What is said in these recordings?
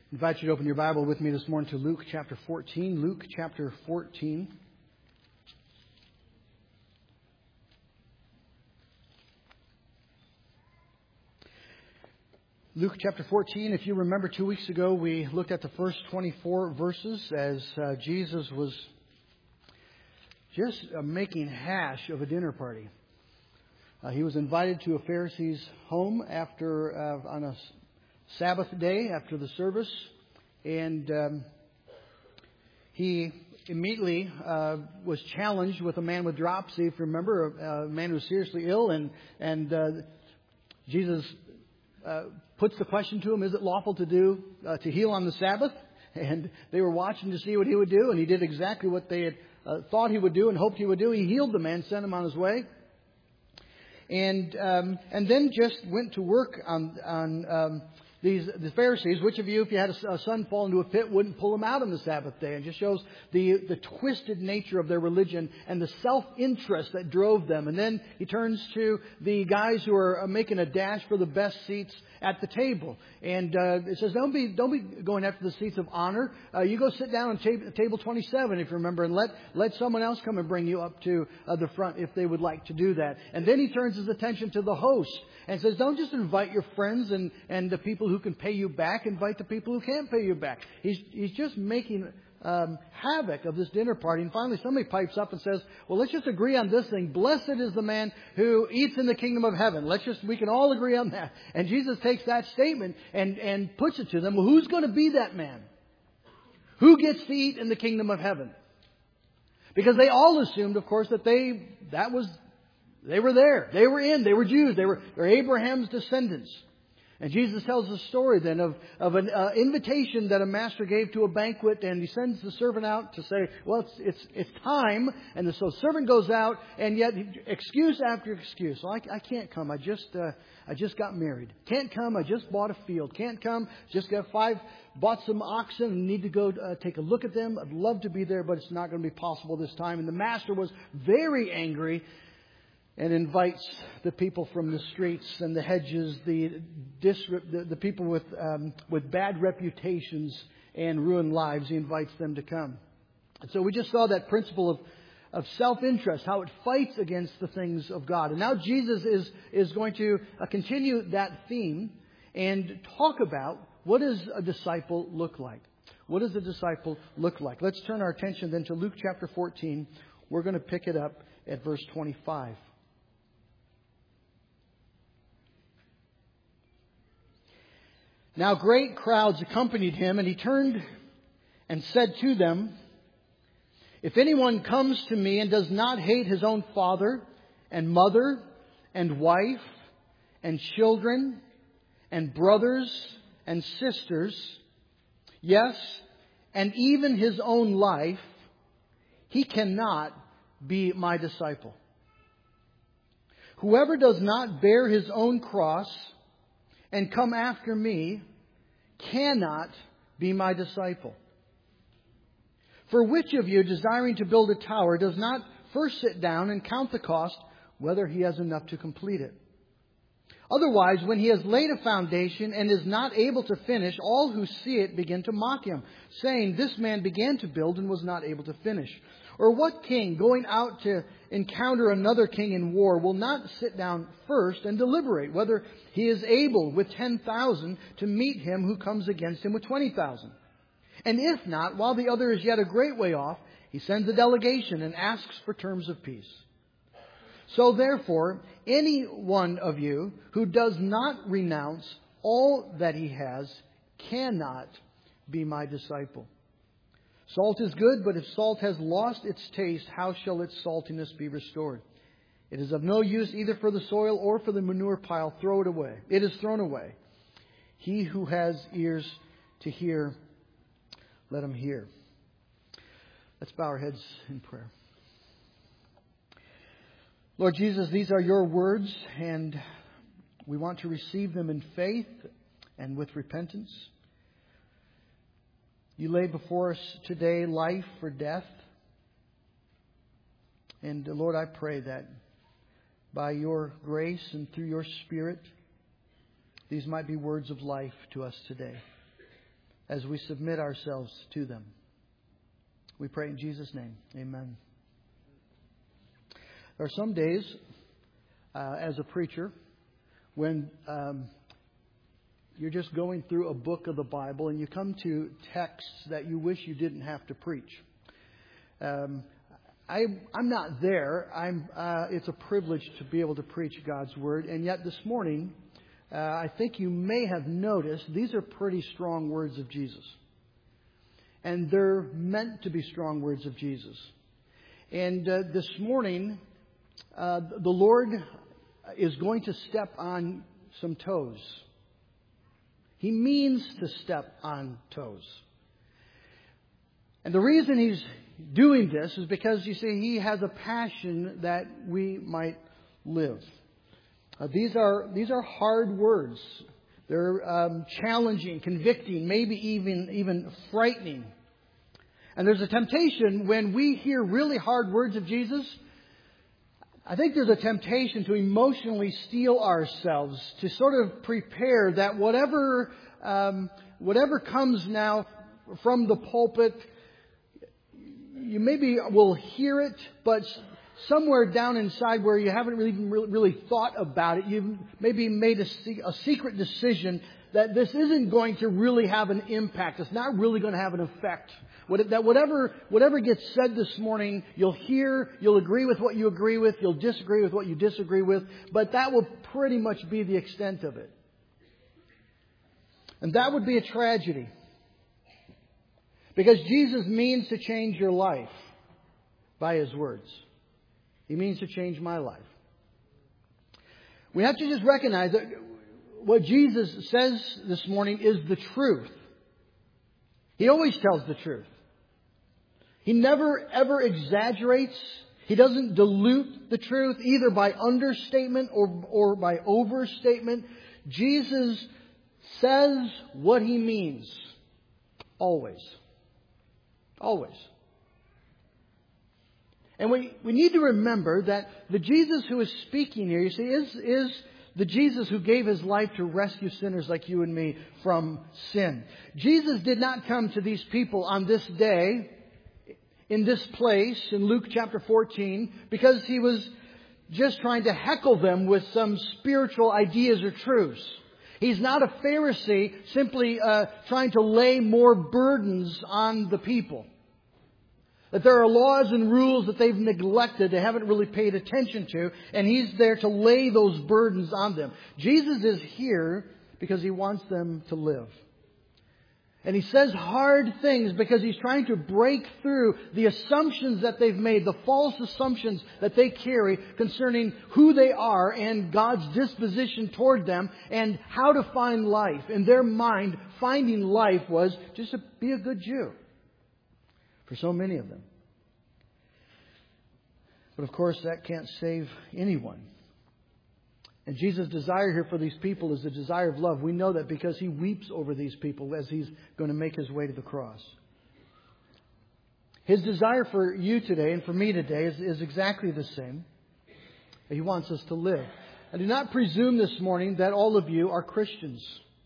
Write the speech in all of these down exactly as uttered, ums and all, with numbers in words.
I invite you to open your Bible with me this morning to Luke chapter fourteen. Luke chapter fourteen. Luke chapter fourteen. If you remember, two weeks ago we looked at the first twenty-four verses as uh, Jesus was just uh, making hash of a dinner party. Uh, he was invited to a Pharisee's home after uh, on a Sabbath day after the service, and um, he immediately uh, was challenged with a man with dropsy. If you remember, a, a man who was seriously ill, and and uh, Jesus uh, puts the question to him: "Is it lawful to do uh, to heal on the Sabbath?" And they were watching to see what he would do, and he did exactly what they had uh, thought he would do and hoped he would do. He healed the man, sent him on his way. And um, and then just went to work on on um, these the Pharisees. Which of you, if you had a, a son fall into a pit, wouldn't pull him out on the Sabbath day? And just shows the the twisted nature of their religion and the self-interest that drove them. And then he turns to the guys who are making a dash for the best seats at the table, and uh, it says, "Don't be don't be going after the seats of honor. Uh, you go sit down on tab- table twenty-seven, if you remember, and let let someone else come and bring you up to uh, the front if they would like to do that." And then he turns his attention to the host and says, "Don't just invite your friends and and the people who can pay you back. Invite the people who can't pay you back." He's he's just making Um, havoc of this dinner party. And finally somebody pipes up and says, "Well, let's just agree on this thing. Blessed is the man who eats in the kingdom of heaven." Let's just, we can all agree on that. And Jesus takes that statement and, and puts it to them. Well, who's going to be that man? Who gets to eat in the kingdom of heaven? Because they all assumed, of course, that they, that was, they were there. They were in. They were Jews. They were, they were Abraham's descendants. And Jesus tells the story then of, of an uh, invitation that a master gave to a banquet, and he sends the servant out to say, "Well, it's it's, it's time." And the so servant goes out, and yet excuse after excuse. "Well, I, I can't come. I just uh, I just got married. Can't come. I just bought a field. Can't come. Just got five bought some oxen and need to go uh, take a look at them. I'd love to be there, but it's not going to be possible this time." And the master was very angry, and invites the people from the streets and the hedges, the disre- the, the people with um, with bad reputations and ruined lives. He invites them to come. And so we just saw that principle of of self-interest, how it fights against the things of God. And now Jesus is is going to uh, continue that theme and talk about what does a disciple look like. What does a disciple look like? Let's turn our attention then to Luke chapter fourteen. We're going to pick it up at verse twenty-five. "Now great crowds accompanied him, and he turned and said to them, 'If anyone comes to me and does not hate his own father and mother and wife and children and brothers and sisters, yes, and even his own life, he cannot be my disciple. Whoever does not bear his own cross and come after me cannot be my disciple. For which of you, desiring to build a tower, does not first sit down and count the cost, whether he has enough to complete it? Otherwise, when he has laid a foundation and is not able to finish, all who see it begin to mock him, saying, "This man began to build and was not able to finish." Or what king, going out to encounter another king in war, will not sit down first and deliberate whether he is able with ten thousand to meet him who comes against him with twenty thousand? And if not, while the other is yet a great way off, he sends a delegation and asks for terms of peace. So therefore, any one of you who does not renounce all that he has cannot be my disciple. Salt is good, but if salt has lost its taste, how shall its saltiness be restored? It is of no use either for the soil or for the manure pile. Throw it away. It is thrown away. He who has ears to hear, let him hear." Let's bow our heads in prayer. Lord Jesus, these are your words, and we want to receive them in faith and with repentance. You lay before us today life or death. And Lord, I pray that by your grace and through your Spirit, these might be words of life to us today. as we submit ourselves to them. We pray in Jesus' name. Amen. There are some days, uh, as a preacher, when um, you're just going through a book of the Bible and you come to texts that you wish you didn't have to preach. Um, I, I'm not there. I'm, uh, it's a privilege to be able to preach God's Word. And yet this morning, uh, I think you may have noticed these are pretty strong words of Jesus. And they're meant to be strong words of Jesus. And uh, this morning, uh, the Lord is going to step on some toes. He means to step on toes. And the reason He's doing this is because, you see, He has a passion that we might live. Uh, these are these are hard words. They're um, challenging, convicting, maybe even even frightening. And there's a temptation when we hear really hard words of Jesus. I think there's a temptation to emotionally steel ourselves, to sort of prepare that whatever um, whatever comes now from the pulpit, you maybe will hear it, but somewhere down inside where you haven't really really thought about it, you've maybe made a, a secret decision that this isn't going to really have an impact. It's not really going to have an effect. That whatever whatever gets said this morning, you'll hear, you'll agree with what you agree with, you'll disagree with what you disagree with, but that will pretty much be the extent of it. And that would be a tragedy. Because Jesus means to change your life by His words. He means to change my life. We have to just recognize that what Jesus says this morning is the truth. He always tells the truth. He never ever exaggerates. He doesn't dilute the truth either by understatement or, or by overstatement. Jesus says what He means. Always. Always. And we, we need to remember that the Jesus who is speaking here, you see, is, is the Jesus who gave His life to rescue sinners like you and me from sin. Jesus did not come to these people on this day, in this place, in Luke chapter fourteen, because He was just trying to heckle them with some spiritual ideas or truths. He's not a Pharisee simply uh, trying to lay more burdens on the people. That there are laws and rules that they've neglected, they haven't really paid attention to, and He's there to lay those burdens on them. Jesus is here because He wants them to live. And He says hard things because He's trying to break through the assumptions that they've made, the false assumptions that they carry concerning who they are and God's disposition toward them and how to find life. In their mind, finding life was just to be a good Jew. For so many of them. But of course, that can't save anyone. And Jesus' desire here for these people is the desire of love. We know that because He weeps over these people as He's going to make His way to the cross. His desire for you today and for me today is, is exactly the same. He wants us to live. I do not presume this morning that all of you are Christians.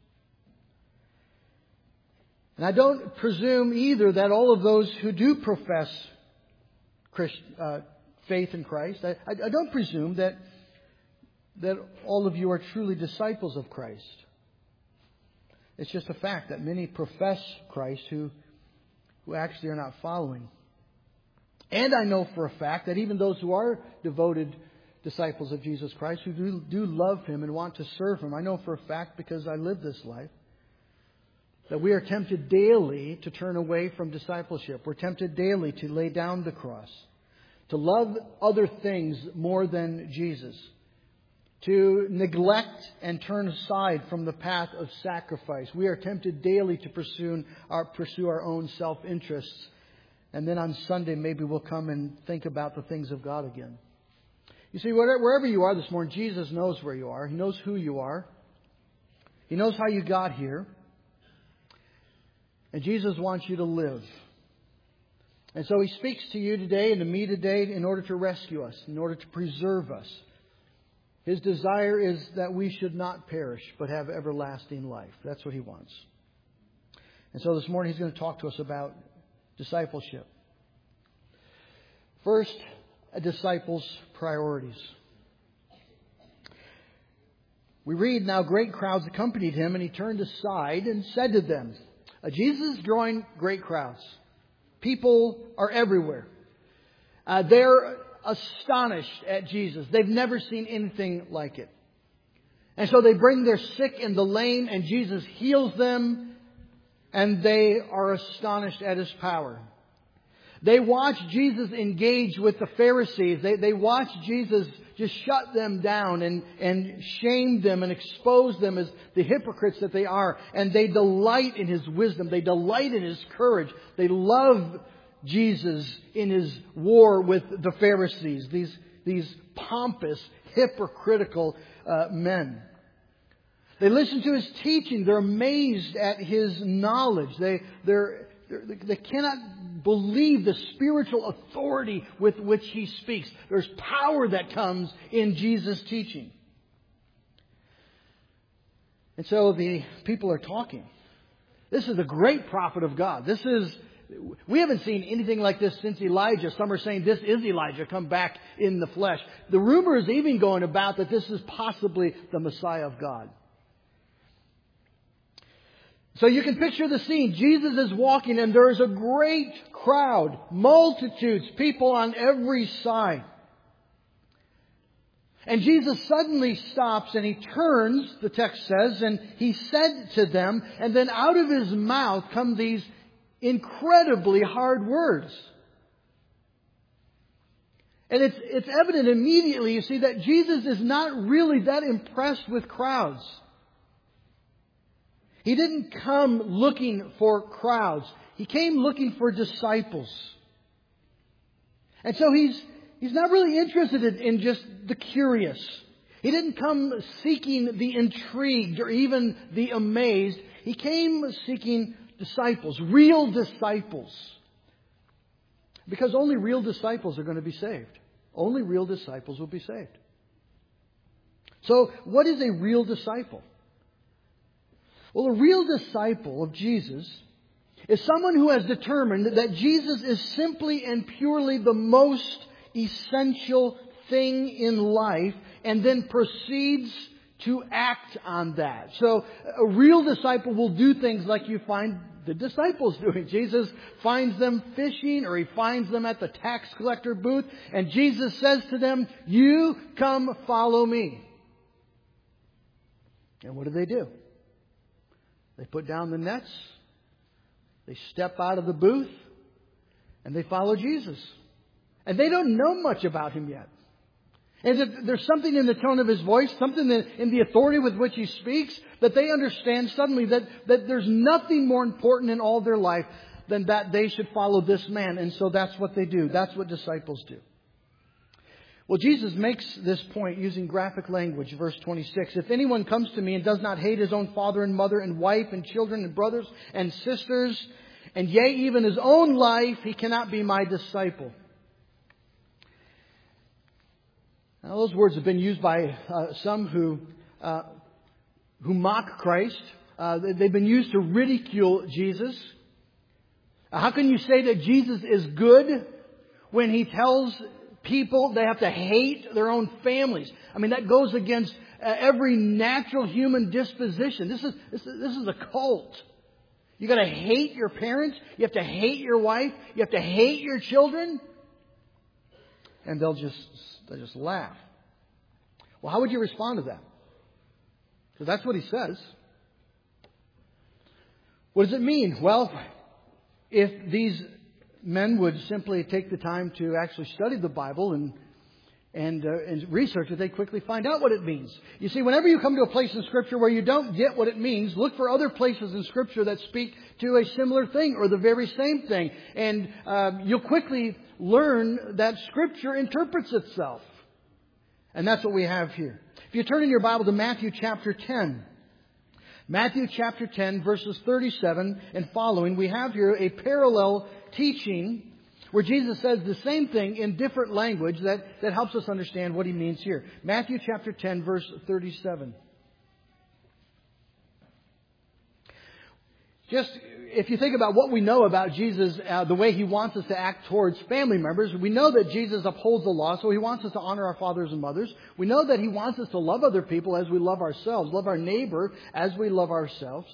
And I don't presume either that all of those who do profess Christ, uh, faith in Christ, I, I don't presume that, that all of you are truly disciples of Christ. It's just a fact that many profess Christ who, who actually are not following. And I know for a fact that even those who are devoted disciples of Jesus Christ, who do, do love Him and want to serve Him, I know for a fact because I live this life, that we are tempted daily to turn away from discipleship. We're tempted daily to lay down the cross, to love other things more than Jesus, to neglect and turn aside from the path of sacrifice. We are tempted daily to pursue our, pursue our own self-interests. And then on Sunday, maybe we'll come and think about the things of God again. You see, wherever you are this morning, Jesus knows where you are. He knows who you are. He knows how you got here. And Jesus wants you to live. And so He speaks to you today and to me today in order to rescue us, in order to preserve us. His desire is that we should not perish, but have everlasting life. That's what He wants. And so this morning he's going to talk to us about discipleship. First, a disciple's priorities. We read, "Now great crowds accompanied him, and he turned aside and said to them," uh, Jesus is drawing great crowds. People are everywhere. Uh, they're astonished at Jesus. They've never seen anything like it. And so they bring their sick and the lame, and Jesus heals them, and they are astonished at His power. They watch Jesus engage with the Pharisees. They, they watch Jesus just shut them down and, and shame them and expose them as the hypocrites that they are. And they delight in His wisdom. They delight in His courage. They love Jesus in His war with the Pharisees, these, these pompous, hypocritical uh, men. They listen to His teaching. They're amazed at His knowledge. They, they're, they're, they cannot believe the spiritual authority with which He speaks. There's power that comes in Jesus' teaching. And so the people are talking. This is a great prophet of God. This is, we haven't seen anything like this since Elijah. Some are saying this is Elijah come back in the flesh. The rumor is even going about that this is possibly the Messiah of God. So you can picture the scene. Jesus is walking and there is a great crowd, multitudes, people on every side. And Jesus suddenly stops and He turns, the text says, and He said to them, and then out of His mouth come these incredibly hard words. And it's, it's evident immediately, you see, that Jesus is not really that impressed with crowds. He didn't come looking for crowds. He came looking for disciples. And so he's, he's not really interested in, in just the curious. He didn't come seeking the intrigued or even the amazed. He came seeking disciples, real disciples. Because only real disciples are going to be saved. Only real disciples will be saved. So what is a real disciple? Well, a real disciple of Jesus is someone who has determined that Jesus is simply and purely the most essential thing in life and then proceeds to act on that. So a real disciple will do things like you find the disciples doing. Jesus finds them fishing, or He finds them at the tax collector booth, and Jesus says to them, "You come follow me." And what do they do? They put down the nets, they step out of the booth, and they follow Jesus. And they don't know much about Him yet. And there's something in the tone of His voice, something in the authority with which He speaks, that they understand suddenly that, that there's nothing more important in all their life than that they should follow this man. And so that's what they do. That's what disciples do. Well, Jesus makes this point using graphic language, verse twenty-six. "If anyone comes to me and does not hate his own father and mother and wife and children and brothers and sisters, and yea, even his own life, he cannot be my disciple." Now, those words have been used by uh, some who uh, who mock Christ. Uh, they've been used to ridicule Jesus. Uh, how can you say that Jesus is good when He tells people they have to hate their own families? I mean, that goes against uh, every natural human disposition. This is, this is this is a cult. You got to hate your parents. You have to hate your wife. You have to hate your children. And they'll just they'll just laugh. Well, how would you respond to that? Because that's what He says. What does it mean? Well, if these men would simply take the time to actually study the Bible and and, uh, and research it, they quickly find out what it means. You see, whenever you come to a place in Scripture where you don't get what it means, look for other places in Scripture that speak to a similar thing or the very same thing. And uh, you'll quickly learn that Scripture interprets itself. And that's what we have here. If you turn in your Bible to Matthew chapter ten. Matthew chapter ten, verses thirty-seven and following, we have here a parallel teaching where Jesus says the same thing in different language that, that helps us understand what He means here. Matthew chapter ten, verse thirty-seven. just if you think about what we know about Jesus, uh, the way He wants us to act towards family members, we know that Jesus upholds the law, so He wants us to honor our fathers and mothers. We know that He wants us to love other people as we love ourselves, love our neighbor as we love ourselves.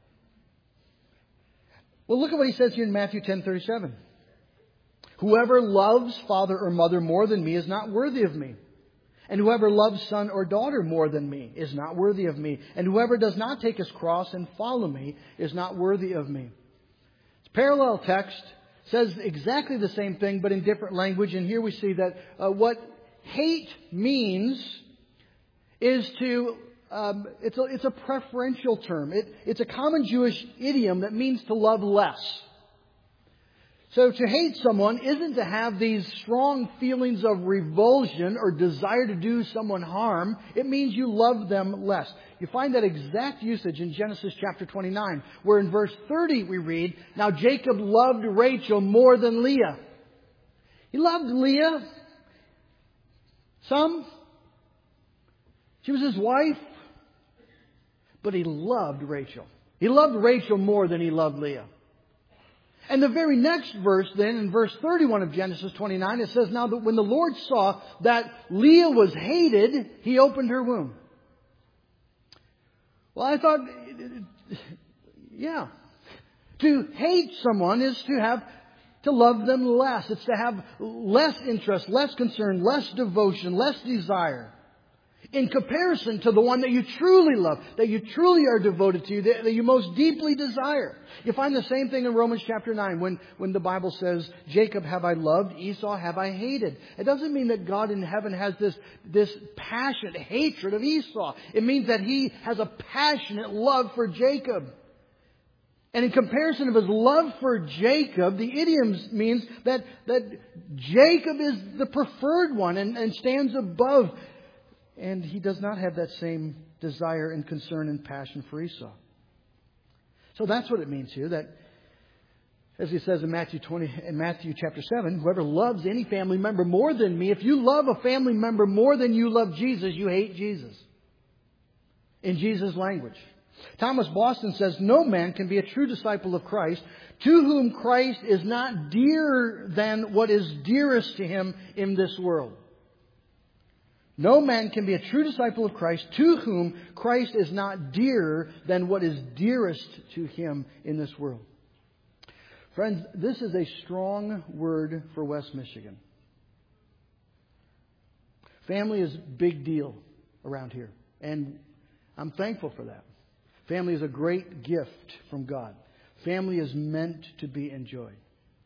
Well, look at what He says here in Matthew ten thirty-seven. Whoever loves father or mother more than me is not worthy of me. And whoever loves son or daughter more than me is not worthy of me. And whoever does not take his cross and follow me is not worthy of me. It's parallel text, says exactly the same thing but in different language. And here we see that uh, what hate means is to, um, it's, a, it's a preferential term. It, it's a common Jewish idiom that means to love less. So to hate someone isn't to have these strong feelings of revulsion or desire to do someone harm. It means you love them less. You find that exact usage in Genesis chapter twenty-nine, where in verse thirty we read, now Jacob loved Rachel more than Leah. He loved Leah. Some. She was his wife. But he loved Rachel. He loved Rachel more than he loved Leah. And the very next verse then, in verse thirty-one of Genesis twenty-nine, it says, now that when the Lord saw that Leah was hated, He opened her womb. Well, I thought, yeah. To hate someone is to have, to love them less. It's to have less interest, less concern, less devotion, less desire. In comparison to the one that you truly love, that you truly are devoted to, that, that you most deeply desire. You find the same thing in Romans chapter nine when, when the Bible says, Jacob have I loved, Esau have I hated. It doesn't mean that God in heaven has this, this passionate hatred of Esau. It means that He has a passionate love for Jacob. And in comparison of His love for Jacob, the idiom means that, that Jacob is the preferred one and, and stands above. And he does not have that same desire and concern and passion for Esau. So that's what it means here. That, as He says in Matthew twenty, in Matthew chapter seven, whoever loves any family member more than me, if you love a family member more than you love Jesus, you hate Jesus. In Jesus' language. Thomas Boston says, no man can be a true disciple of Christ to whom Christ is not dearer than what is dearest to him in this world. No man can be a true disciple of Christ to whom Christ is not dearer than what is dearest to him in this world. Friends, this is a strong word for West Michigan. Family is a big deal around here, and I'm thankful for that. Family is a great gift from God. Family is meant to be enjoyed.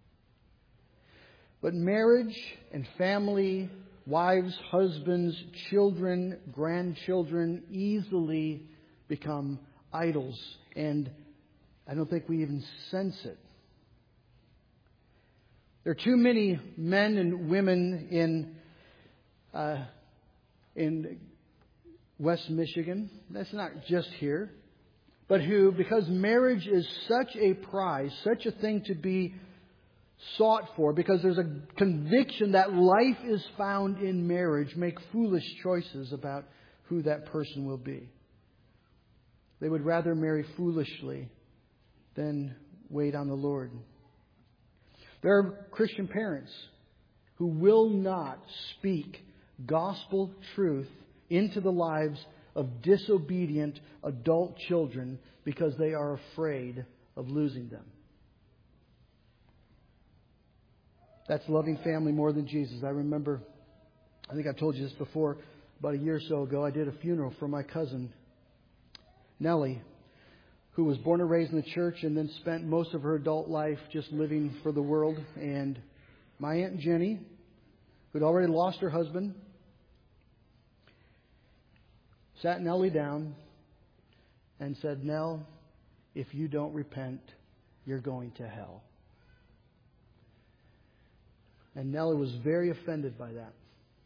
But marriage and family, wives, husbands, children, grandchildren easily become idols. And I don't think we even sense it. There are too many men and women in uh, in West Michigan. That's not just here. But who, because marriage is such a prize, such a thing to be sought for, because there's a conviction that life is found in marriage, make foolish choices about who that person will be. They would rather marry foolishly than wait on the Lord. There are Christian parents who will not speak gospel truth into the lives of disobedient adult children because they are afraid of losing them. That's loving family more than Jesus. I remember, I think I've told you this before, about a year or so ago, I did a funeral for my cousin, Nellie, who was born and raised in the church and then spent most of her adult life just living for the world. And my Aunt Jenny, who'd already lost her husband, sat Nellie down and said, Nell, if you don't repent, you're going to hell. And Nellie was very offended by that.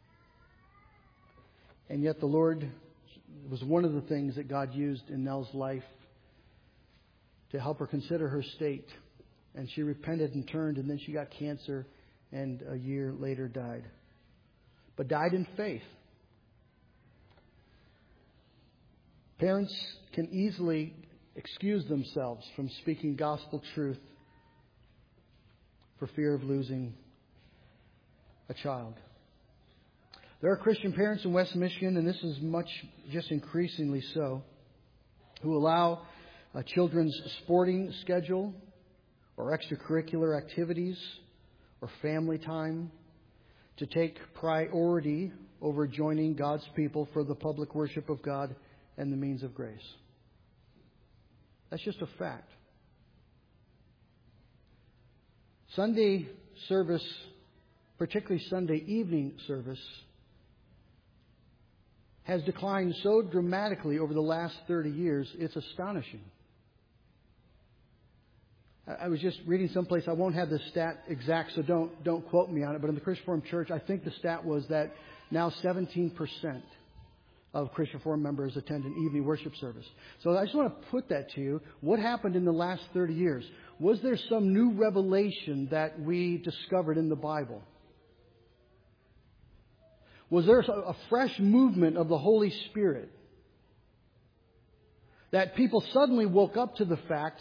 And yet the Lord was one of the things that God used in Nell's life to help her consider her state. And she repented and turned, and then she got cancer and a year later died. But died in faith. Parents can easily excuse themselves from speaking gospel truth for fear of losing a child. There are Christian parents in West Michigan, and this is much, just increasingly so, who allow a children's sporting schedule or extracurricular activities or family time to take priority over joining God's people for the public worship of God and the means of grace. That's just a fact. Sunday service, particularly Sunday evening service, has declined so dramatically over the last thirty years, it's astonishing. I was just reading someplace, I won't have the stat exact, so don't don't quote me on it, but in the Christian Reformed Church, I think the stat was that now seventeen percent of Christian Reformed members attend an evening worship service. So I just want to put that to you. What happened in the last thirty years? Was there some new revelation that we discovered in the Bible? Was there a fresh movement of the Holy Spirit that people suddenly woke up to the fact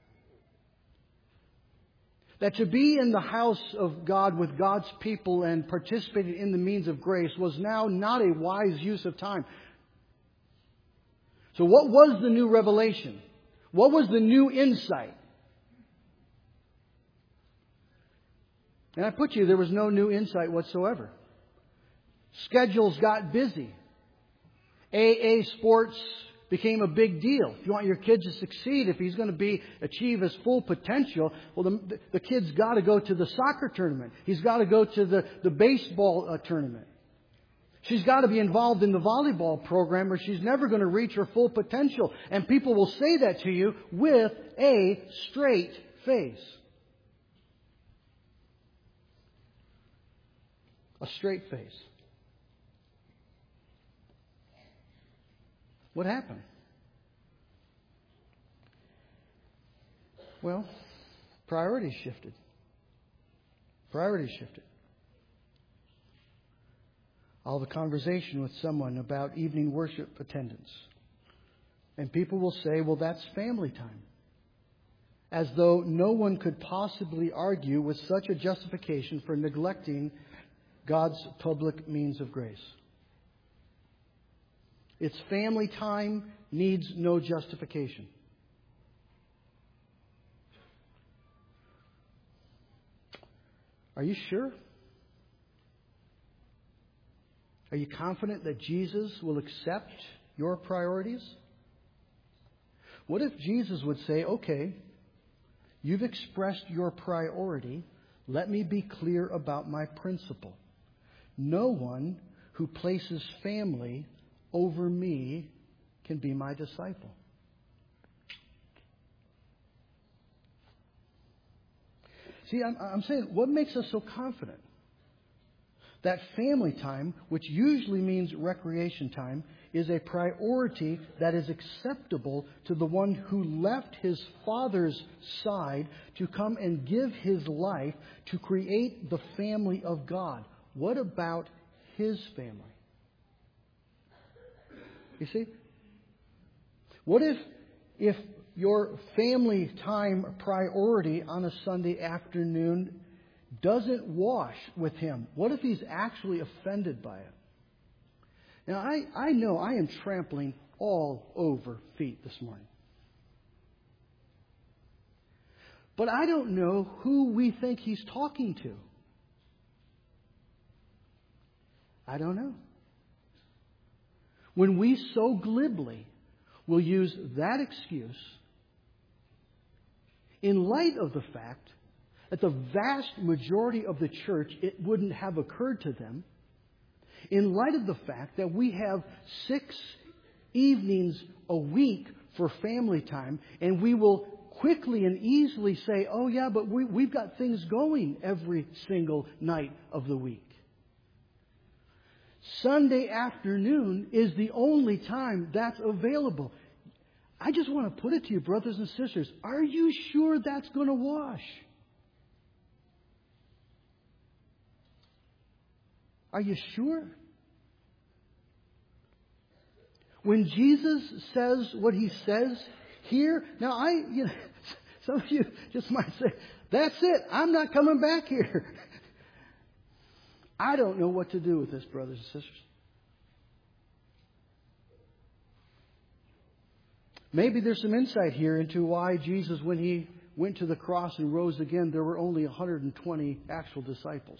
that to be in the house of God with God's people and participating in the means of grace was now not a wise use of time? So what was the new revelation? What was the new insight? And I put you, there was no new insight whatsoever. Schedules got busy. A A sports became a big deal. If you want your kid to succeed, if he's going to be achieve his full potential, well, the, the kid's got to go to the soccer tournament. He's got to go to the, the baseball uh, tournament. She's got to be involved in the volleyball program or she's never going to reach her full potential. And people will say that to you with a straight face. A straight face. What happened? Well, priorities shifted. Priorities shifted. I'll have a conversation with someone about evening worship attendance. And people will say, well, that's family time. As though no one could possibly argue with such a justification for neglecting God's public means of grace. It's family time, needs no justification. Are you sure? Are you confident that Jesus will accept your priorities? What if Jesus would say, okay, you've expressed your priority. Let me be clear about my principle. No one who places family over me can be my disciple. See, I'm, I'm saying, what makes us so confident that family time, which usually means recreation time, is a priority that is acceptable to the one who left his Father's side to come and give his life to create the family of God? What about his family? You see? What if, if your family time priority on a Sunday afternoon doesn't wash with him? What if he's actually offended by it? Now, I, I know I am trampling all over feet this morning. But I don't know who we think he's talking to. I don't know. When we so glibly will use that excuse in light of the fact that the vast majority of the church, it wouldn't have occurred to them, in light of the fact that we have six evenings a week for family time, and we will quickly and easily say, oh yeah, but we, we've got things going every single night of the week. Sunday afternoon is the only time that's available. I just want to put it to you, brothers and sisters, are you sure that's going to wash? Are you sure? When Jesus says what he says Here, now I, you know, some of you just might say, that's it. I'm not coming back here. I don't know what to do with this, brothers and sisters. Maybe there's some insight here into why Jesus, when He went to the cross and rose again, there were only one hundred twenty actual disciples.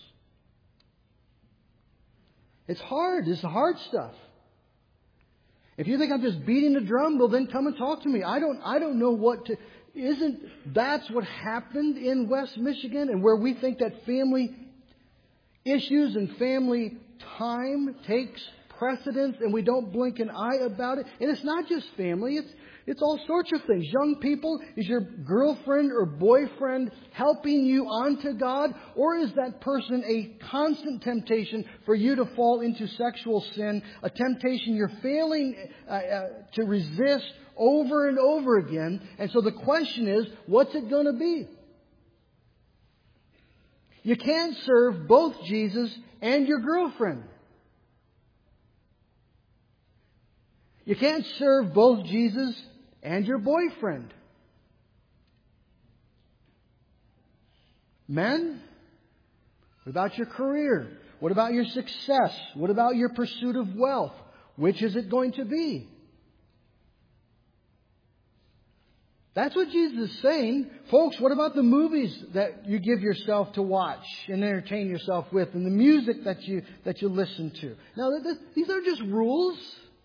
It's hard. It's hard stuff. If you think I'm just beating the drum, well, then come and talk to me. I don't, I don't know what to... Isn't that's what happened in West Michigan, and where we think that family issues and family time takes precedence and we don't blink an eye about it? And it's not just family. It's It's all sorts of things. Young people, is your girlfriend or boyfriend helping you onto God? Or is that person a constant temptation for you to fall into sexual sin? A temptation you're failing uh, uh, to resist over and over again. And so the question is, what's it going to be? You can't serve both Jesus and your girlfriend. You can't serve both Jesus and your boyfriend. Men, what about your career? What about your success? What about your pursuit of wealth? Which is it going to be? That's what Jesus is saying. Folks, what about the movies that you give yourself to watch and entertain yourself with, and the music that you that you listen to? Now, these aren't just rules.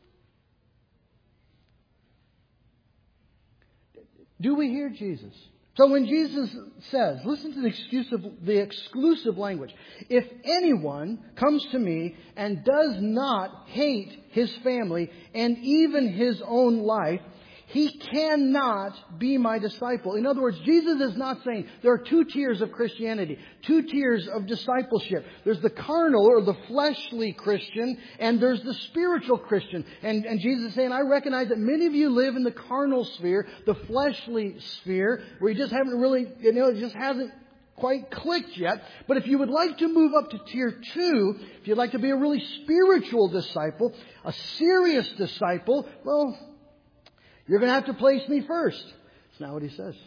Do we hear Jesus? So when Jesus says, listen to the exclusive, the exclusive language. If anyone comes to me and does not hate his family and even his own life, he cannot be my disciple. In other words, Jesus is not saying there are two tiers of Christianity, two tiers of discipleship. There's the carnal or the fleshly Christian, and there's the spiritual Christian. And, and Jesus is saying, I recognize that many of you live in the carnal sphere, the fleshly sphere, where you just haven't really, you know, it just hasn't quite clicked yet. But if you would like to move up to tier two, if you'd like to be a really spiritual disciple, a serious disciple, well, you're going to have to place me first. That's not what he says.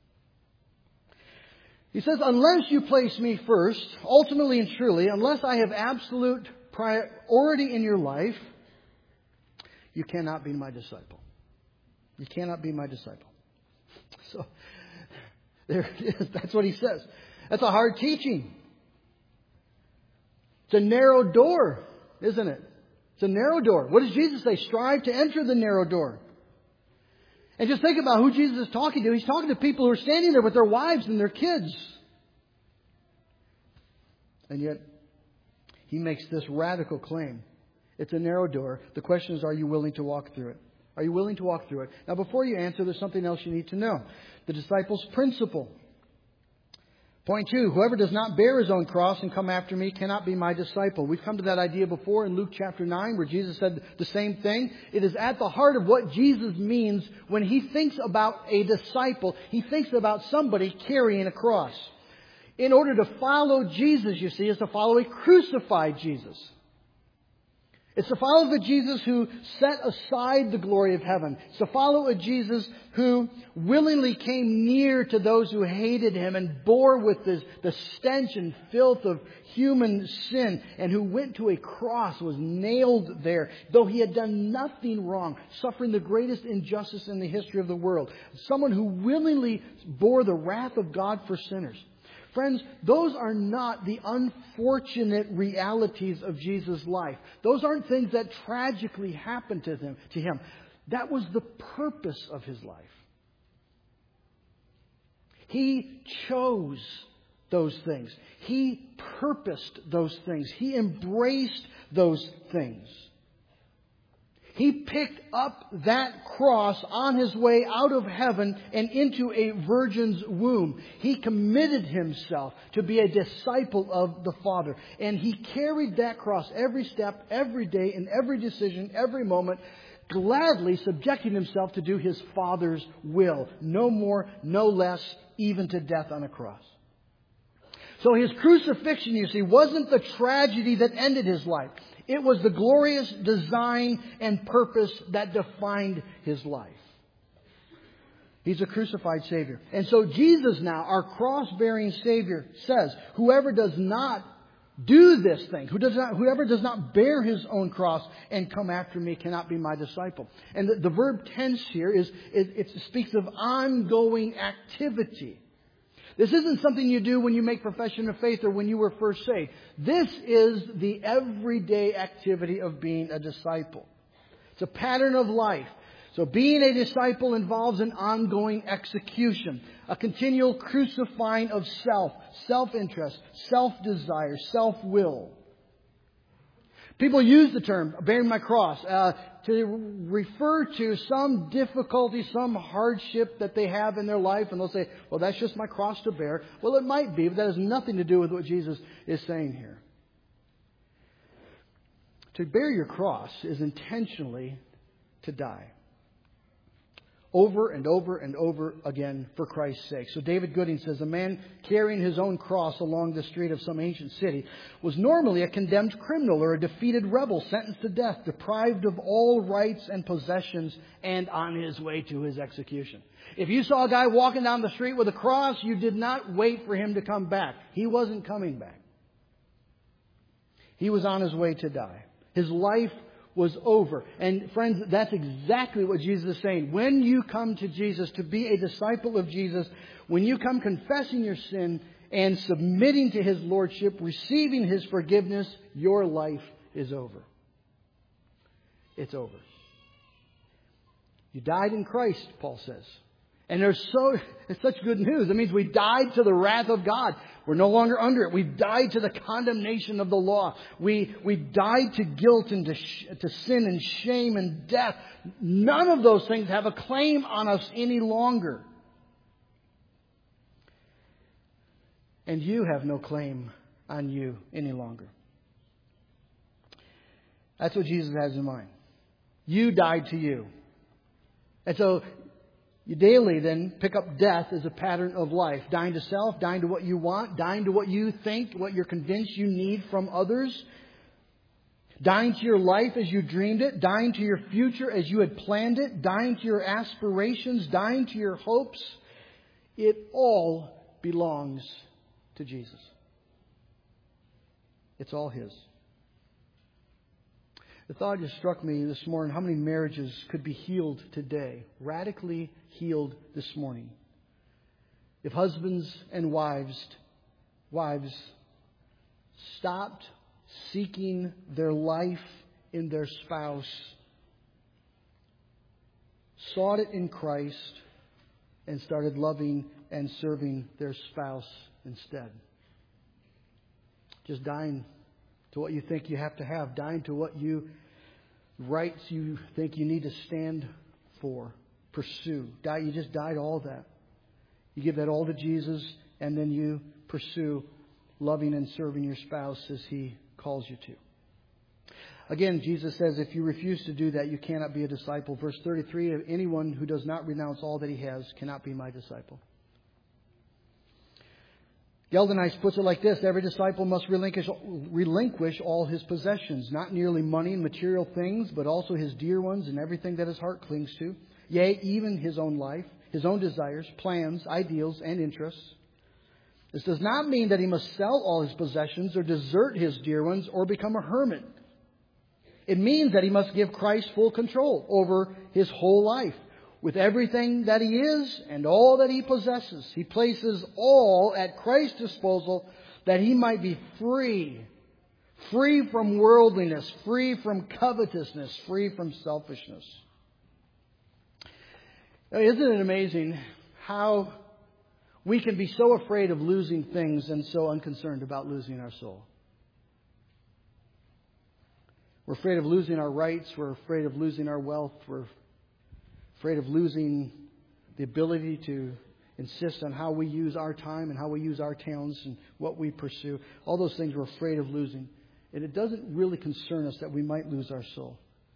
He says, unless you place me first, ultimately and truly, unless I have absolute priority in your life, you cannot be my disciple. You cannot be my disciple. So, there it is. That's what he says. That's a hard teaching. It's a narrow door, isn't it? It's a narrow door. What does Jesus say? Strive to enter the narrow door. And just think about who Jesus is talking to. He's talking to people who are standing there with their wives and their kids. And yet, he makes this radical claim. It's a narrow door. The question is, are you willing to walk through it? Are you willing to walk through it? Now, before you answer, there's something else you need to know. The disciples' principle. Point two, whoever does not bear his own cross and come after me cannot be my disciple. We've come to that idea before in Luke chapter nine, where Jesus said the same thing. It is at the heart of what Jesus means when he thinks about a disciple. He thinks about somebody carrying a cross. In order to follow Jesus, you see, is to follow a crucified Jesus. It's to follow the Jesus who set aside the glory of heaven. It's to follow a Jesus who willingly came near to those who hated him and bore with the, the stench and filth of human sin, and who went to a cross, was nailed there, though he had done nothing wrong, suffering the greatest injustice in the history of the world. Someone who willingly bore the wrath of God for sinners. Friends, those are not the unfortunate realities of Jesus' life. Those aren't things that tragically happened to him. To him. That was the purpose of his life. He chose those things. He purposed those things. He embraced those things. He picked up that cross on his way out of heaven and into a virgin's womb. He committed himself to be a disciple of the Father. And he carried that cross every step, every day, in every decision, every moment, gladly subjecting himself to do his Father's will. No more, no less, even to death on a cross. So his crucifixion, you see, wasn't the tragedy that ended his life. It was the glorious design and purpose that defined his life. He's a crucified Savior. And so Jesus now, our cross-bearing Savior, says, whoever does not do this thing, who does not, whoever does not bear his own cross and come after me cannot be my disciple. And the, the verb tense here is, it, it speaks of ongoing activity. This isn't something you do when you make profession of faith or when you were first saved. This is the everyday activity of being a disciple. It's a pattern of life. So being a disciple involves an ongoing execution, a continual crucifying of self, self-interest, self-desire, self-will. People use the term, bearing my cross, uh, to refer to some difficulty, some hardship that they have in their life. And they'll say, well, that's just my cross to bear. Well, it might be, but that has nothing to do with what Jesus is saying here. To bear your cross is intentionally to die. Over and over and over again for Christ's sake. So David Gooding says, a man carrying his own cross along the street of some ancient city was normally a condemned criminal or a defeated rebel sentenced to death, deprived of all rights and possessions, and on his way to his execution. If you saw a guy walking down the street with a cross, you did not wait for him to come back. He wasn't coming back. He was on his way to die. His life was over. And friends, that's exactly what Jesus is saying. When you come to Jesus to be a disciple of Jesus, when you come confessing your sin and submitting to His Lordship, receiving His forgiveness, your life is over. It's over. You died in Christ, Paul says. And there's so, it's such good news. It means we died to the wrath of God. We're no longer under it. We've died to the condemnation of the law. We, we died to guilt and to, sh- to sin and shame and death. None of those things have a claim on us any longer. And you have no claim on you any longer. That's what Jesus has in mind. You died to you. And so you daily then pick up death as a pattern of life. Dying to self, dying to what you want, dying to what you think, what you're convinced you need from others. Dying to your life as you dreamed it. Dying to your future as you had planned it. Dying to your aspirations. Dying to your hopes. It all belongs to Jesus. It's all His. The thought just struck me this morning, how many marriages could be healed today, radically healed this morning, if husbands and wives, wives stopped seeking their life in their spouse, sought it in Christ, and started loving and serving their spouse instead. Just dying to what you think you have to have, dying to what you rights you think you need to stand for, pursue. Die, you just die to all that. You give that all to Jesus, and then you pursue loving and serving your spouse as He calls you to. Again, Jesus says, if you refuse to do that, you cannot be a disciple. Verse thirty-three, anyone who does not renounce all that he has cannot be my disciple. Geldenhuys puts it like this: every disciple must relinquish, relinquish all his possessions, not merely money and material things, but also his dear ones and everything that his heart clings to. Yea, even his own life, his own desires, plans, ideals, and interests. This does not mean that he must sell all his possessions or desert his dear ones or become a hermit. It means that he must give Christ full control over his whole life. With everything that he is and all that he possesses, he places all at Christ's disposal that he might be free. Free from worldliness, free from covetousness, free from selfishness. Now, isn't it amazing how we can be so afraid of losing things and so unconcerned about losing our soul? We're afraid of losing our rights. We're afraid of losing our wealth. We're afraid of losing the ability to insist on how we use our time and how we use our talents and what we pursue. All those things we're afraid of losing. And it doesn't really concern us that we might lose our soul.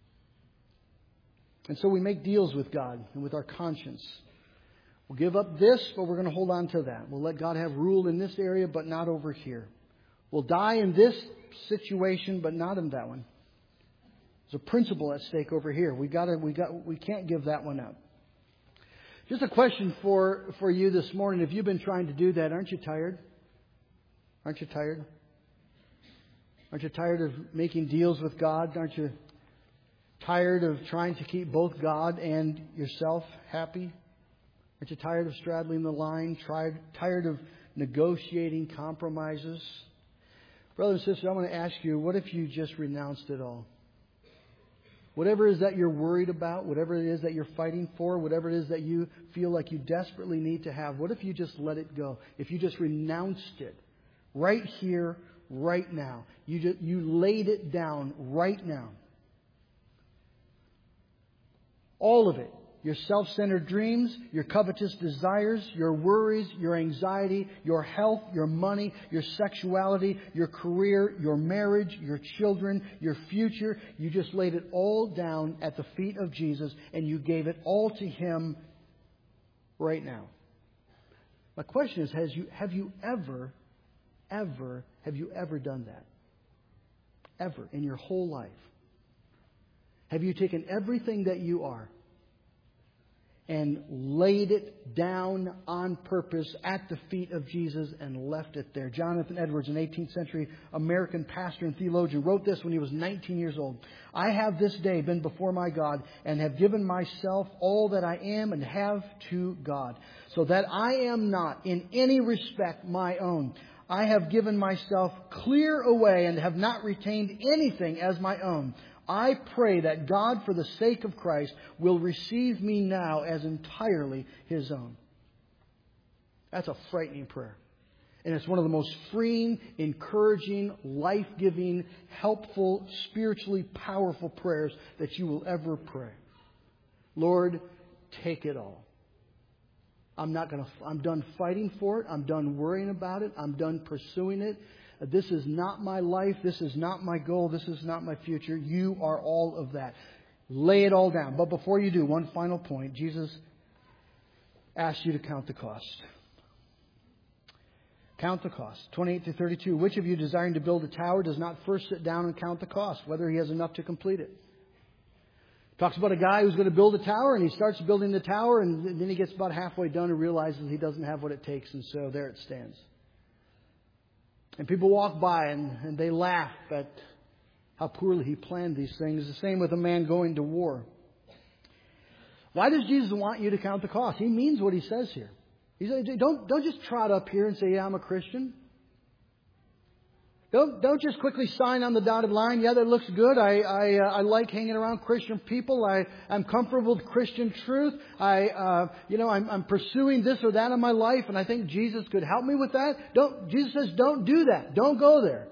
And so we make deals with God and with our conscience. We'll give up this, but we're going to hold on to that. We'll let God have rule in this area, but not over here. We'll die in this situation, but not in that one. There's a principle at stake over here. We got to, we got, we can't give that one up. Just a question for, for you this morning. If you've been trying to do that, aren't you tired? Aren't you tired? Aren't you tired of making deals with God? Aren't you tired of trying to keep both God and yourself happy? Aren't you tired of straddling the line? Tired, tired of negotiating compromises? Brothers and sisters, I want to ask you, what if you just renounced it all? Whatever it is that you're worried about, whatever it is that you're fighting for, whatever it is that you feel like you desperately need to have, what if you just let it go? If you just renounced it right here, right now. You just, you laid it down right now. All of it. Your self-centered dreams, your covetous desires, your worries, your anxiety, your health, your money, your sexuality, your career, your marriage, your children, your future. You just laid it all down at the feet of Jesus and you gave it all to Him right now. My question is, has you, have you ever, ever, have you ever done that? Ever in your whole life? Have you taken everything that you are and laid it down on purpose at the feet of Jesus and left it there? Jonathan Edwards, an eighteenth century American pastor and theologian, wrote this when he was nineteen years old. I have this day been before my God and have given myself all that I am and have to God, so that I am not in any respect my own. I have given myself clear away and have not retained anything as my own. I pray that God, for the sake of Christ, will receive me now as entirely His own. That's a frightening prayer. And it's one of the most freeing, encouraging, life-giving, helpful, spiritually powerful prayers that you will ever pray. Lord, take it all. I'm not going to, I'm done fighting for it. I'm done worrying about it. I'm done pursuing it. This is not my life. This is not my goal. This is not my future. You are all of that. Lay it all down. But before you do, one final point. Jesus asks you to count the cost. Count the cost. twenty-eight to thirty-two. Which of you desiring to build a tower does not first sit down and count the cost, whether he has enough to complete it? Talks about a guy who's going to build a tower, and he starts building the tower, and then he gets about halfway done and realizes he doesn't have what it takes, and so there it stands. And people walk by and, and they laugh at how poorly he planned these things. The same with a man going to war. Why does Jesus want you to count the cost? He means what he says here. He says, don't, don't just trot up here and say, yeah, I'm a Christian. Don't, don't just quickly sign on the dotted line. Yeah, that looks good. I, I, uh, I like hanging around Christian people. I, I'm comfortable with Christian truth. I, uh, you know, I'm, I'm pursuing this or that in my life, and I think Jesus could help me with that. Don't, Jesus says, don't do that. Don't go there.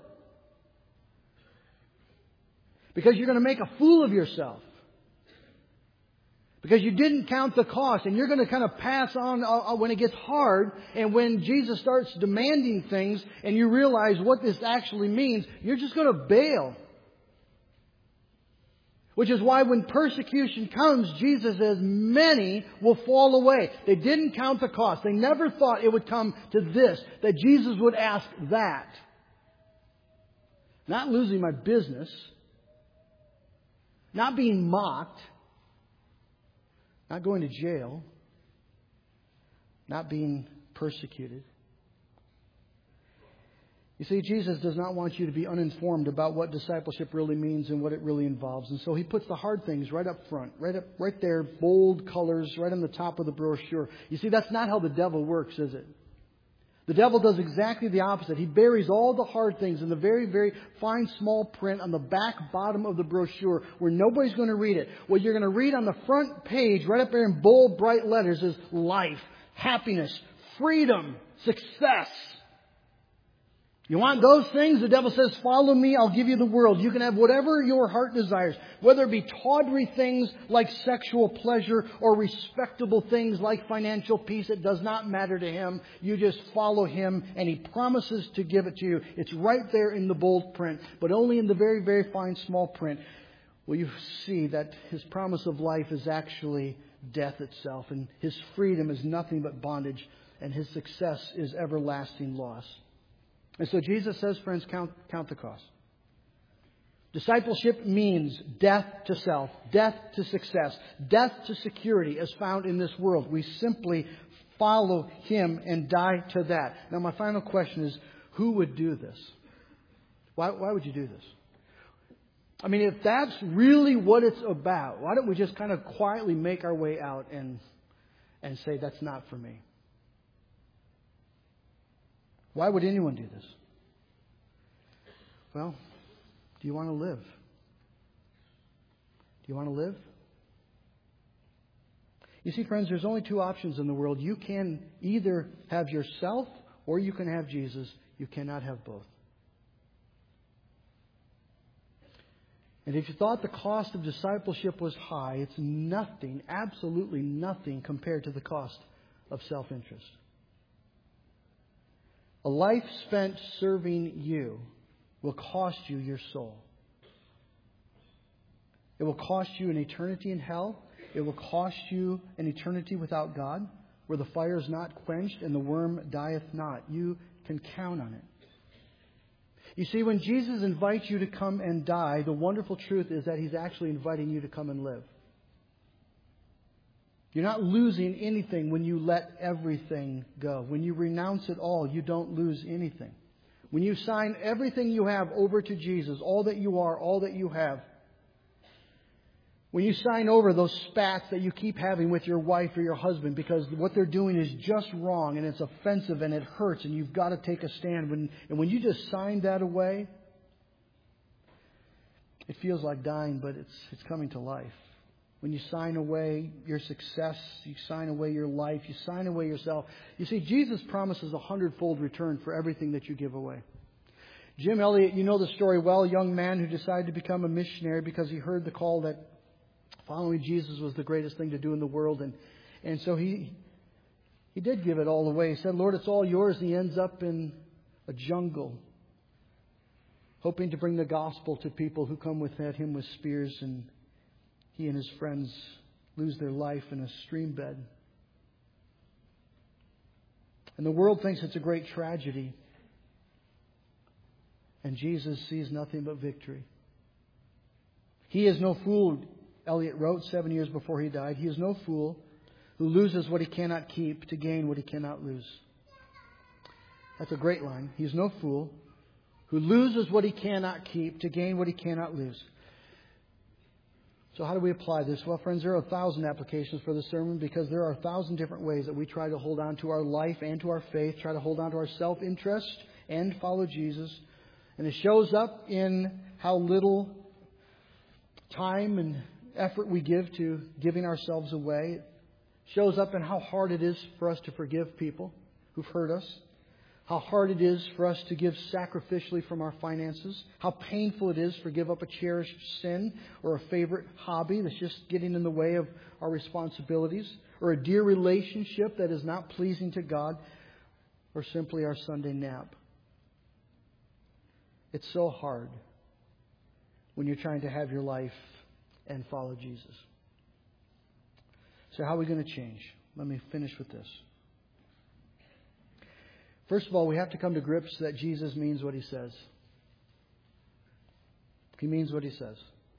Because you're going to make a fool of yourself. Because you didn't count the cost, and you're going to kind of pass on uh, when it gets hard, and when Jesus starts demanding things and you realize what this actually means, you're just going to bail. Which is why when persecution comes, Jesus says many will fall away. They didn't count the cost. They never thought it would come to this, that Jesus would ask that. Not losing my business, not being mocked, not going to jail, not being persecuted. You see, Jesus does not want you to be uninformed about what discipleship really means and what it really involves. And so He puts the hard things right up front, right up, right there, bold colors, right on the top of the brochure. You see, that's not how the devil works, is it? The devil does exactly the opposite. He buries all the hard things in the very, very fine, small print on the back bottom of the brochure where nobody's going to read it. What you're going to read on the front page, right up there in bold, bright letters, is life, happiness, freedom, success. You want those things? The devil says, follow me, I'll give you the world. You can have whatever your heart desires, whether it be tawdry things like sexual pleasure or respectable things like financial peace. It does not matter to him. You just follow him, and he promises to give it to you. It's right there in the bold print, but only in the very, very fine small print will you see that his promise of life is actually death itself, and his freedom is nothing but bondage, and his success is everlasting loss. And so Jesus says, friends, count, count the cost. Discipleship means death to self, death to success, death to security as found in this world. We simply follow Him and die to that. Now, my final question is, who would do this? Why, why would you do this? I mean, if that's really what it's about, why don't we just kind of quietly make our way out and and say, that's not for me? Why would anyone do this? Well, do you want to live? Do you want to live? You see, friends, there's only two options in the world. You can either have yourself or you can have Jesus. You cannot have both. And if you thought the cost of discipleship was high, it's nothing, absolutely nothing compared to the cost of self-interest. A life spent serving you will cost you your soul. It will cost you an eternity in hell. It will cost you an eternity without God, where the fire is not quenched and the worm dieth not. You can count on it. You see, when Jesus invites you to come and die, the wonderful truth is that He's actually inviting you to come and live. You're not losing anything when you let everything go. When you renounce it all, you don't lose anything. When you sign everything you have over to Jesus, all that you are, all that you have, when you sign over those spats that you keep having with your wife or your husband because what they're doing is just wrong and it's offensive and it hurts and you've got to take a stand. When, and when you just sign that away, it feels like dying, but it's it's coming to life. When you sign away your success, you sign away your life, you sign away yourself. You see, Jesus promises a hundredfold return for everything that you give away. Jim Elliot, you know the story well, a young man who decided to become a missionary because he heard the call that following Jesus was the greatest thing to do in the world. And, and so he he did give it all away. He said, Lord, it's all yours. And he ends up in a jungle, hoping to bring the gospel to people who come with at him with spears. And he and his friends lose their life in a stream bed. And the world thinks it's a great tragedy. And Jesus sees nothing but victory. He is no fool, Eliot wrote seven years before he died. He is no fool who loses what he cannot keep to gain what he cannot lose. That's a great line. He is no fool who loses what he cannot keep to gain what he cannot lose. So how do we apply this? Well, friends, there are a thousand applications for the sermon because there are a thousand different ways that we try to hold on to our life and to our faith, try to hold on to our self-interest and follow Jesus. And it shows up in how little time and effort we give to giving ourselves away. It shows up in how hard it is for us to forgive people who've hurt us. How hard it is for us to give sacrificially from our finances. How painful it is to give up a cherished sin or a favorite hobby that's just getting in the way of our responsibilities. Or a dear relationship that is not pleasing to God. Or simply our Sunday nap. It's so hard when you're trying to have your life and follow Jesus. So how are we going to change? Let me finish with this. First of all, we have to come to grips that Jesus means what He says. He means what He says.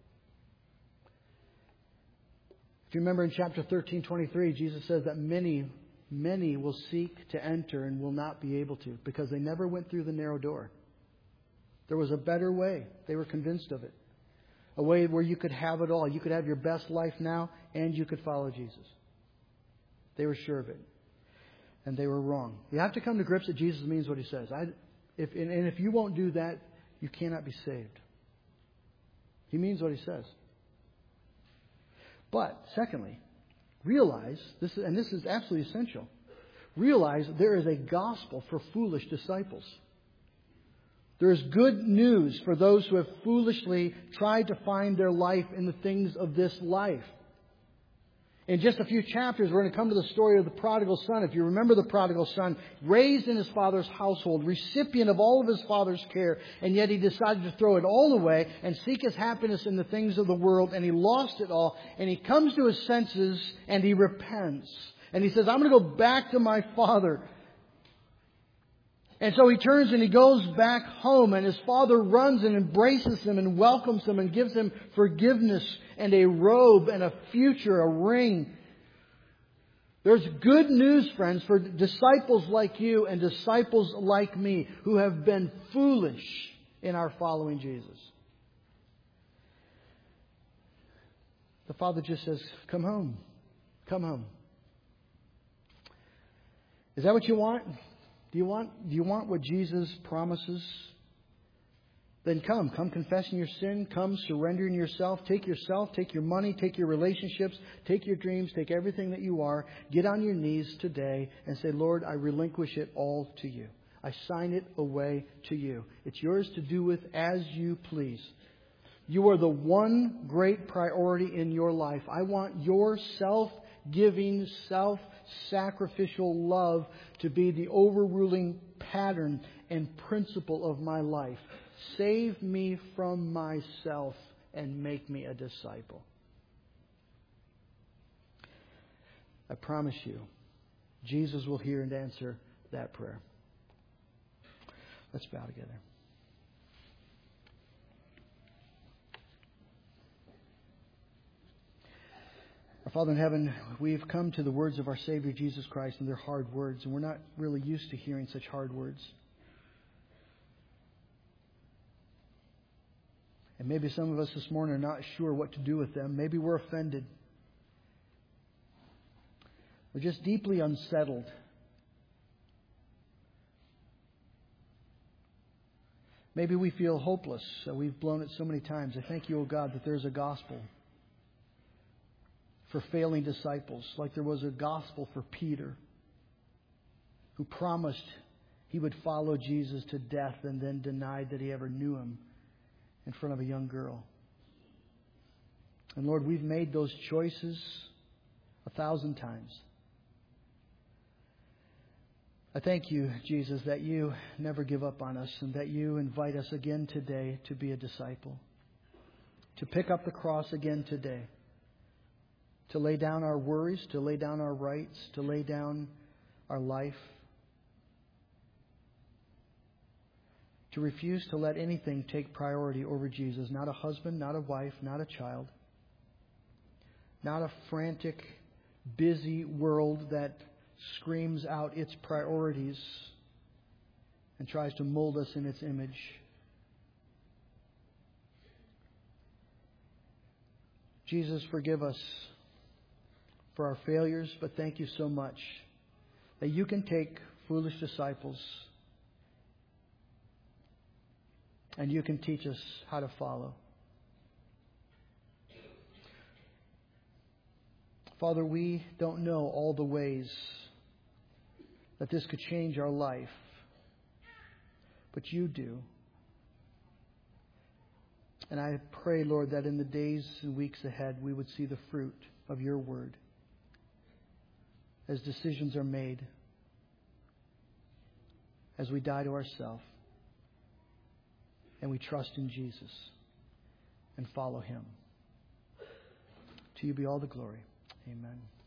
If you remember in chapter thirteen twenty-three, Jesus says that many, many will seek to enter and will not be able to because they never went through the narrow door. There was a better way. They were convinced of it. A way where you could have it all. You could have your best life now and you could follow Jesus. They were sure of it. And they were wrong. You have to come to grips that Jesus means what He says. I, if, and, and if you won't do that, you cannot be saved. He means what He says. But, secondly, realize, this is, and this is absolutely essential, realize there is a gospel for foolish disciples. There is good news for those who have foolishly tried to find their life in the things of this life. In just a few chapters, we're going to come to the story of the prodigal son. If you remember the prodigal son, raised in his father's household, recipient of all of his father's care, and yet he decided to throw it all away and seek his happiness in the things of the world, and he lost it all. And he comes to his senses and he repents. And he says, I'm going to go back to my father. And so he turns and he goes back home, and his father runs and embraces him and welcomes him and gives him forgiveness and a robe and a future, a ring. There's good news, friends, for disciples like you and disciples like me who have been foolish in our following Jesus. The Father just says, come home. Come home. Is that what you want? Do you want, do you want what Jesus promises? Then come. Come confessing your sin. Come surrendering yourself. Take yourself. Take your money. Take your relationships. Take your dreams. Take everything that you are. Get on your knees today and say, Lord, I relinquish it all to you. I sign it away to you. It's yours to do with as you please. You are the one great priority in your life. I want your self-giving, self-sacrificial love to be the overruling pattern and principle of my life. Save me from myself and make me a disciple. I promise you, Jesus will hear and answer that prayer. Let's bow together. Our Father in heaven, we've come to the words of our Savior Jesus Christ, and they're hard words, and we're not really used to hearing such hard words. And maybe some of us this morning are not sure what to do with them. Maybe we're offended. We're just deeply unsettled. Maybe we feel hopeless. We've blown it so many times. I thank you, O God, that there's a gospel for failing disciples, like there was a gospel for Peter, who promised he would follow Jesus to death and then denied that he ever knew him in front of a young girl. And Lord, we've made those choices a thousand times. I thank you, Jesus, that you never give up on us and that you invite us again today to be a disciple, to pick up the cross again today, to lay down our worries, to lay down our rights, to lay down our life, to refuse to let anything take priority over Jesus. Not a husband, not a wife, not a child, not a frantic, busy world that screams out its priorities and tries to mold us in its image. Jesus, forgive us for our failures, but thank you so much that you can take foolish disciples and you can teach us how to follow. Father, we don't know all the ways that this could change our life, but you do. And I pray, Lord, that in the days and weeks ahead we would see the fruit of your word as decisions are made, as we die to ourselves, and we trust in Jesus and follow him. To you be all the glory. Amen.